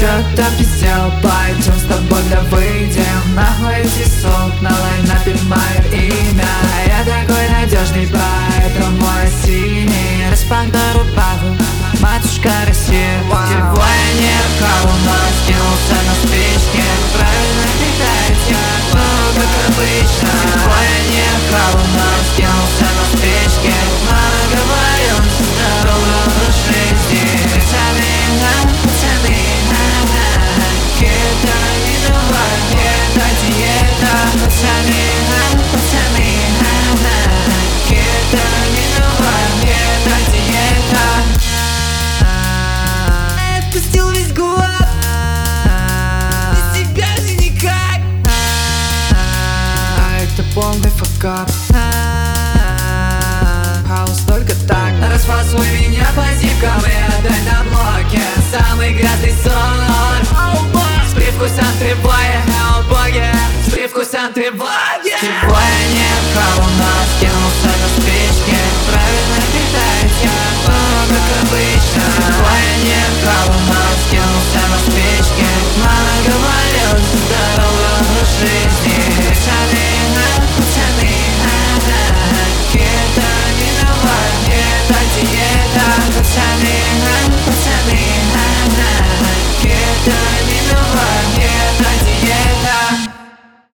Чё-то пиздел, пойдем с тобой, да выйдем нахуй тесок, на лайнапе мое имя. Я такой надежный, поэтому я синий. Распахну рубаху, матушка Россия. Сегодня не кого, но скинулся на спичке. Правильно питаюсь я, как обычно. Сегодня не кого, но скинулся на спичке. Мало говорю, здорово в жизни. Пацаны, это не новая, это диета. Пацаны, это не новая, это диета. Отпустил весь год, без тебя же никак. Это полный факап. Хаос только так. Расфасуй меня по зипкам и отдай на блоке. Самый грязный сон. С привкусом тревоги, о боге, с привкусом тревоги. Сегодня не кого, но скинулся на спичке. Правильно питаюсь я, как обычно. Сегодня не кого, но скинулся на спичке. Мало говорю, здорово в жизни.